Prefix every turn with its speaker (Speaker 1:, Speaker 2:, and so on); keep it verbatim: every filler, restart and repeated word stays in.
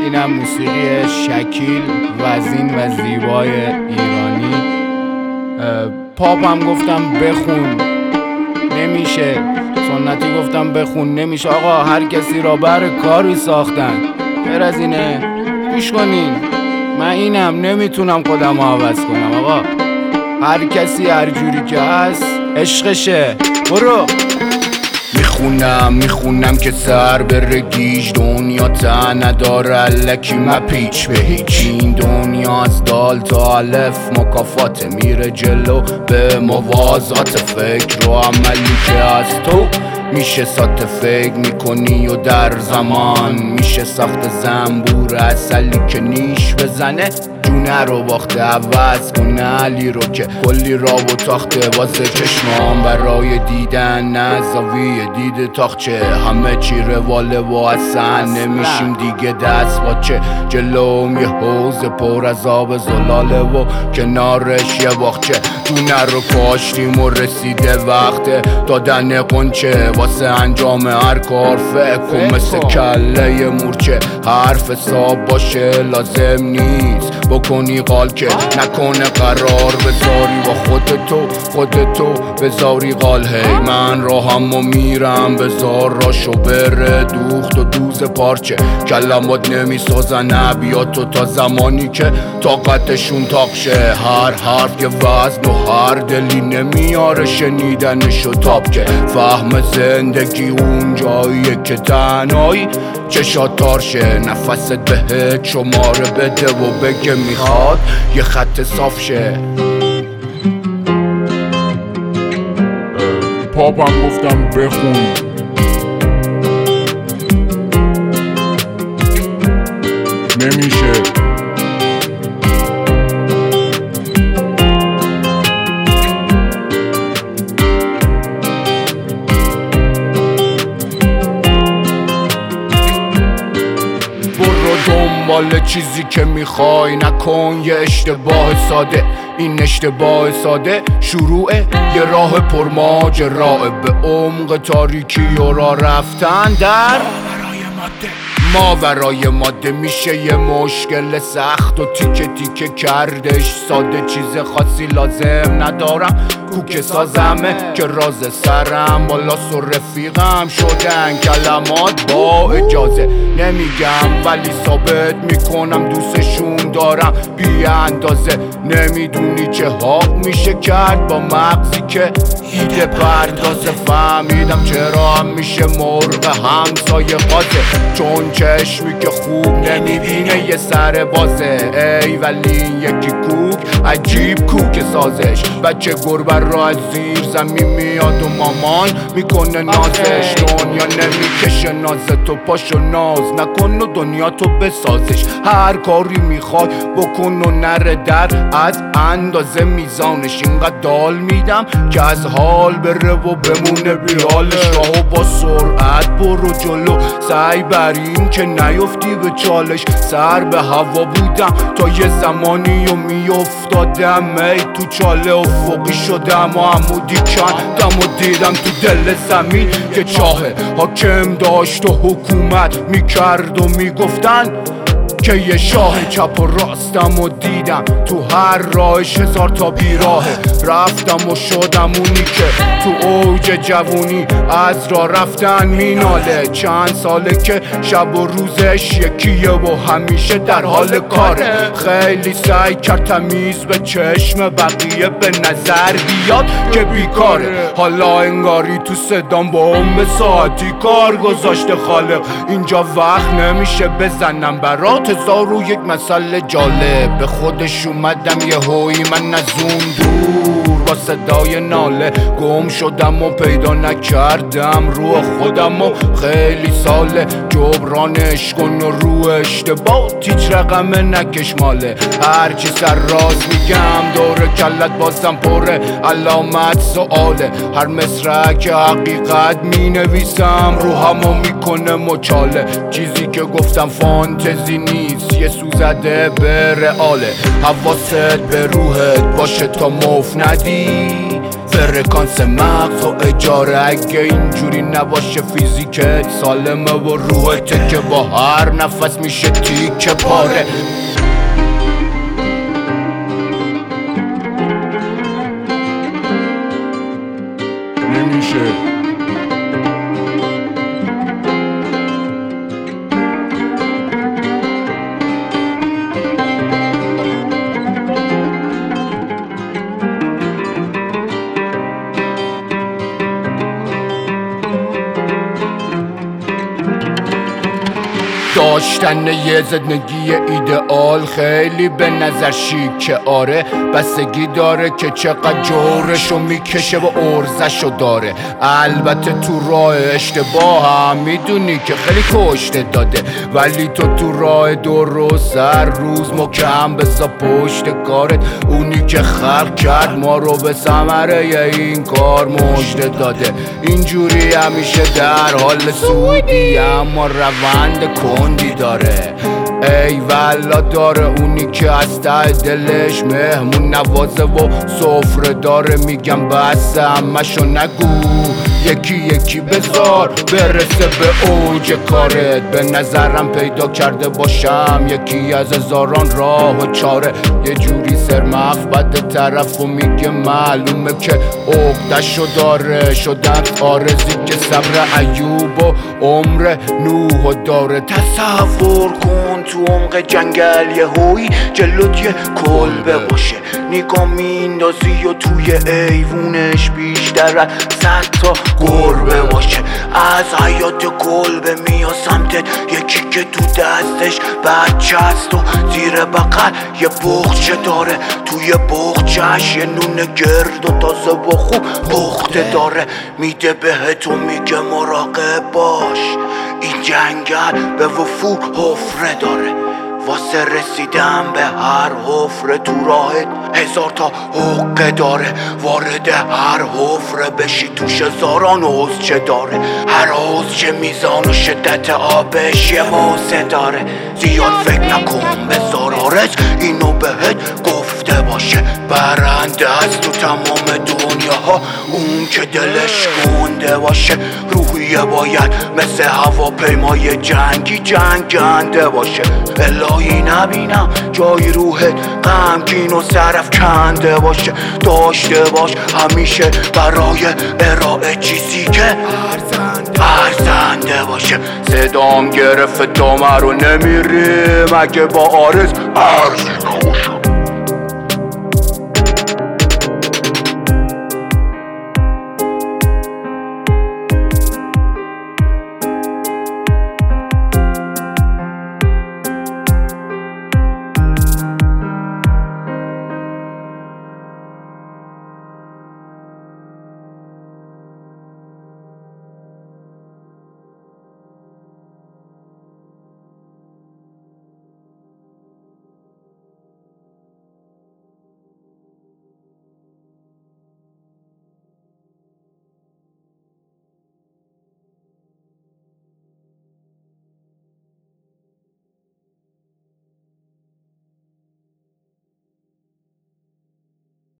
Speaker 1: اینم موسیقی شکیل وزین و زیبای ایرانی. پاپ هم گفتم بخون نمیشه، سنتی گفتم بخون نمیشه. آقا هر کسی را بر کاری ساختن، غیر از اینه گوش کنین. من اینم نمیتونم خودم رو عوض کنم. آقا هر کسی هر جوری که هست عشقشه. برو
Speaker 2: میخونم میخونم که سر بره گیج، دنیا ته نداره الکی مپیچ به هیچ. این دنیا از دال تا الف مکافات، میره جلو به موازات. فکر و عملی که از تو میشه سات فکر میکنی و در زمان میشه ساخت زنبور اصلی که نیش بزنه. جونه رو باخته عوض کنه علی رو که کلی را و تاخته واسه چشمان برای دیدن، نه زاویه دید تاخچه. همه چی رواله و اصلا نمیشیم دیگه دست باچه. جلوم یه حوض پر از آب زلاله و کنارش یه باغچه. دونه رو کاشتیم و رسیده وقت دادن قنچه. واسه انجام هر کار فکر کن مثل کله مورچه. حرف حساب باشه لازم نیست بکنی قال که نکنه قرار بذاری با خودتو خودتو بذاری قال. هی من راهم و میرم بذار راشو بره دوخت و دوز پارچه. کلمات نمیسازن ابیاتو تا زمانی که طاقتشون تاقشه. هر حرف یه وزن و هر دلی نمیاره شنیدنشو تاب که. فهم زندگی اون جاییه که تنهایی چشات تارشه. نفست بهت شماره بده و بگه میخواد یه خط صاف شه.
Speaker 3: پاپم گفتم بخون نمیشه.
Speaker 2: دنبال چیزی که میخوای نکن یه اشتباه ساده. این اشتباه ساده شروع یه راه پرماجرا به عمق تاریکی و راه رفتن در ما برای ماده. میشه یه مشکل سخت و تیکه تیکه کردش ساده. چیز خاصی لازم ندارم کوک سازمه که راز سرم بالا و رفیقم شدن کلمات با اجازه. نمیگم ولی ثابت میکنم دوستشون دارم بی اندازه. نمیدونی چه حق میشه کرد با مغزی که ایده پردازه. فهمیدم چرا هم میشه مرغ همسایه قاطه، چون چشمی که خوب نمیبینه یه سر بازه. ای ولی این یکی کوک عجیب کوک سازش. بچه گربه را از زیر زمین میاد و مامان میکنه نازش. دنیا نمیکشه ناز تو، پاشو ناز نکن و دنیا تو بسازش. هر کاری میخوای بکن و نره در از اندازه میزانش. اینقدر دال میدم که از حال بره و بمونه بیالش. راهو با سرعت برو جلو، سعی بر این که نیفتی به چالش. سر به هوا بودم تا یه زمانی و میافتادم ای تو چاله افقی شدم و عمودی کندم و دیدم تو دل زمین که چاه حاکم داشت و حکومت میکرد و میگفتن که یه شاه. چپ و راستم و دیدم تو هر راهش هزار تا بیراهه. رفتم و شدم اونی که تو اوج جوونی از راه رفتن میناله. چند ساله که شب و روزش یکیه و همیشه در حال کاره. خیلی سعی کرد تمیز به چشم بقیه به نظر بیاد که بیکاره. حالا انگاری تو صدام با ام ساعتی کار گذاشته خالق. اینجا وقت نمیشه بزنم برات هزار و یک مسئله جالب. به خودش اومدم یه هوی من از اون دور با صدای ناله. گم شدم و پیدا نکردم رو خودم و خیلی ساله. جبرانش کن و رو اشتباه هیچ رقم نکش ماله. هرچی سر راز میگم دور کلت بازم پره علامت سؤاله. هر مصرع که حقیقت مینویسم روحمو میکنه مچاله. چیزی که گفتم فانتزی نیست یه سوزده به رئاله. حواست به روحت باشه تا مف ندی فرکانس مغز و اجاره. اگه اینجوری نباشه فیزیکت سالمه و روحته که با هر نفس میشه تیکه پاره.
Speaker 3: نمیشه
Speaker 2: داشتن یه زندگی ایدئال خیلی به نظر شیکه، آره بستگی داره که چقدر جورشو میکشه و ارزشو داره. البته تو راه اشتباه هم میدونی که خیلی کشته داده، ولی تو تو راه درست هر روز محکم بسا پشت کارت. اونی که خلق کرد ما رو به ثمره این کار مژده داده. اینجوری همیشه در حال سودی اما روند کندی داره. ای والا داره اونی که از ته دلش مهمون نوازه و سفره داره. میگم بس همشو نگو، یکی یکی بذار برسه به اوج کارت. به نظرم پیدا کرده باشم یکی از هزاران راه و چاره. یه جوری سرمخ بد طرف و میگه معلومه که عقدشو داره. شدن آرزی که صبر ایوب و عمر نوح داره. تصور کن تو عمق جنگل یه هوی جلوت یه کلبه باشه، نگاه میندازی و توی ایوونش بیشتر از صد تا گربه باشه. از حیات کلبه میاد سمتت یکی که تو دستش بچه است و زیر بغل یه بغچه داره. توی بغچهش یه نون گرد و تازه و خوب پخته داره. میده بهت و میگه مراقب باش، این جنگل به وفور حفره داره. واسه رسیدن به هر حفره تو راهت هزار تا حقه داره. وارد هر حفره بشی توش هزاران حوضچه داره. هر حوضچه میزان و شدت آبش یه واسه داره. زیاد فکر نکن بذار آرز اینو بهت گفته باشه. برنده است تو تمام دنیاها اون که دلش گنده باشه. روحیه باید مثل هواپیمای جنگی جنگنده باشه. الهی نبینم جای روحت غمگین و سرف کنده باشه. داشته باش همیشه برای ارائه چیزی که ارزنده باشه. صدام گرفت دامه رو نمیریم اگه با آرز ارزی